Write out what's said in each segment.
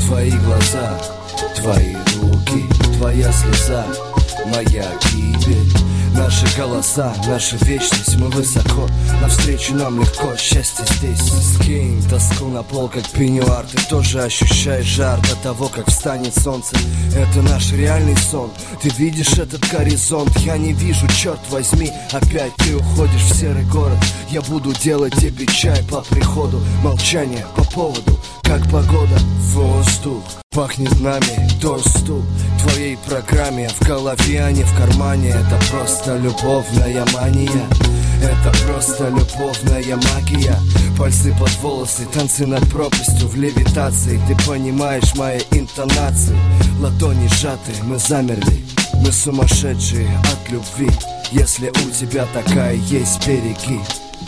Твои глаза, твои руки, твоя слеза, моя гибель. Наши голоса, наша вечность, мы высоко, навстречу нам легко, счастье здесь. Скинь тоску на пол, как пеньюар. Ты тоже ощущаешь жар до того, как встанет солнце. Это наш реальный сон. Ты видишь этот горизонт? Я не вижу, черт возьми. Опять ты уходишь в серый город. Я буду делать тебе чай по приходу. Молчание по поводу, как погода. Воздух пахнет нами, доступ к твоей программе. В голове, а не в кармане. Это просто любовная мания. Это просто любовная магия. Пальцы под волосы, танцы над пропастью в левитации. Ты понимаешь мои интонации. Ладони сжаты, мы замерли. Мы сумасшедшие от любви. Если у тебя такая есть, береги.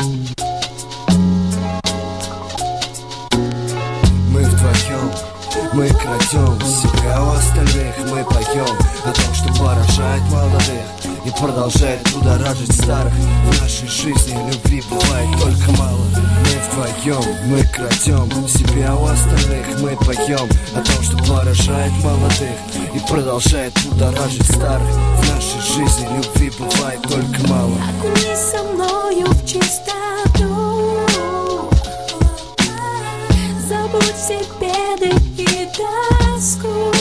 Мы вдвоем, мы крадем себя у остальных. Мы поем о том, что поражает молодых и продолжает будоражить старых. В нашей жизни любви бывает только мало. Мы вдвоем, мы крадем себя у остальных. Мы поем о том, что поражает молодых и продолжает будоражить старых. В нашей жизни любви бывает только мало. Окунись со мною в чистоту, забудь все беды и тоску.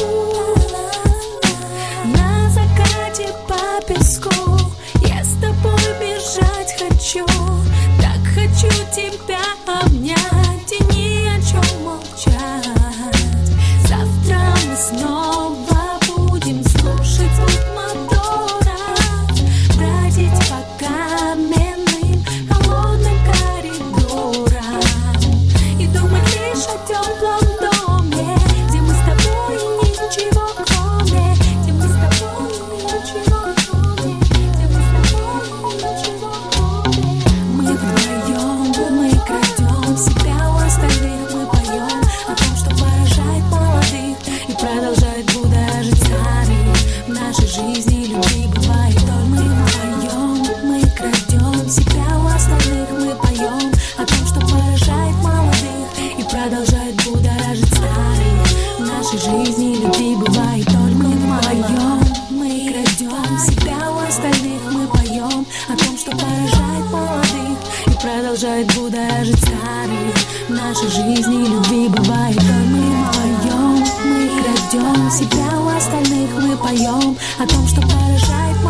На закате по песку я с тобой бежать хочу. Так хочу тебя обнять и ни о чем молчать. Завтра мы снова будем слушать звук мотора, бродить по каменным холодным коридорам и думать лишь о теплом доме, где мы с тобой ничего кроме, где мы с тобой ничего кроме, где мы с тобой ничего кроме. Мы вдвоем, мы крадем себя у остальных. Мы поем о том, что поражает молодых и продолжает будоражить старых. В нашей жизни любви бывает только. Мы вдвоем, мы крадем себя у остальных. Мы поем о том, что поражает молодых и продолжает будоражить старых. В нашей жизни любви бывает только. Мы вдвоем, мы крадем себя у остальных. Мы поем о том, что поражает молодых и продолжает будоражить старых. В нашей жизни любви бывает только. Мы вдвоем, мы крадем себя у остальных. Мы поем о том, что поражает молодых